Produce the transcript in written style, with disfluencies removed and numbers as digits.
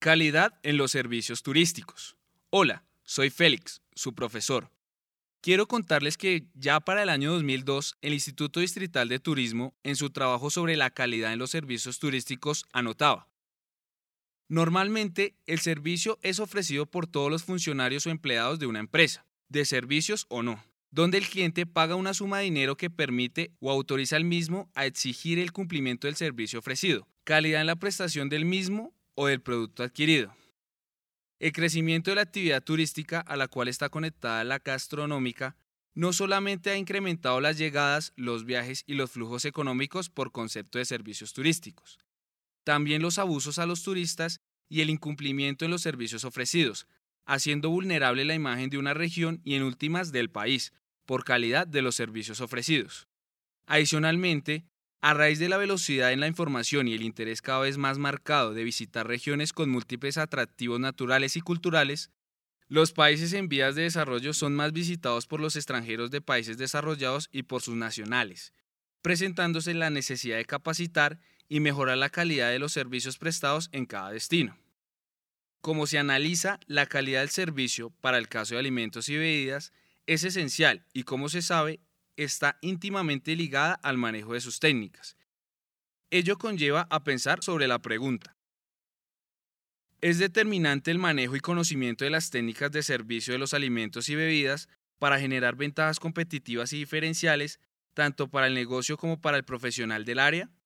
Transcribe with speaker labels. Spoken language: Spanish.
Speaker 1: Calidad en los servicios turísticos. Hola, soy Félix, su profesor. Quiero contarles que ya para el año 2002, el Instituto Distrital de Turismo, en su trabajo sobre la calidad en los servicios turísticos, anotaba: normalmente, el servicio es ofrecido por todos los funcionarios o empleados de una empresa, de servicios o no, donde el cliente paga una suma de dinero que permite o autoriza al mismo a exigir el cumplimiento del servicio ofrecido, calidad en la prestación del mismo o del producto adquirido. El crecimiento de la actividad turística a la cual está conectada la gastronómica no solamente ha incrementado las llegadas, los viajes y los flujos económicos por concepto de servicios turísticos, también los abusos a los turistas y el incumplimiento en los servicios ofrecidos, haciendo vulnerable la imagen de una región y en últimas del país, por calidad de los servicios ofrecidos. Adicionalmente, a raíz de la velocidad en la información y el interés cada vez más marcado de visitar regiones con múltiples atractivos naturales y culturales, los países en vías de desarrollo son más visitados por los extranjeros de países desarrollados y por sus nacionales, presentándose la necesidad de capacitar y mejorar la calidad de los servicios prestados en cada destino. Como se analiza la calidad del servicio para el caso de alimentos y bebidas, es esencial y, como se sabe, está íntimamente ligada al manejo de sus técnicas. Ello conlleva a pensar sobre la pregunta: ¿es determinante el manejo y conocimiento de las técnicas de servicio de los alimentos y bebidas para generar ventajas competitivas y diferenciales tanto para el negocio como para el profesional del área?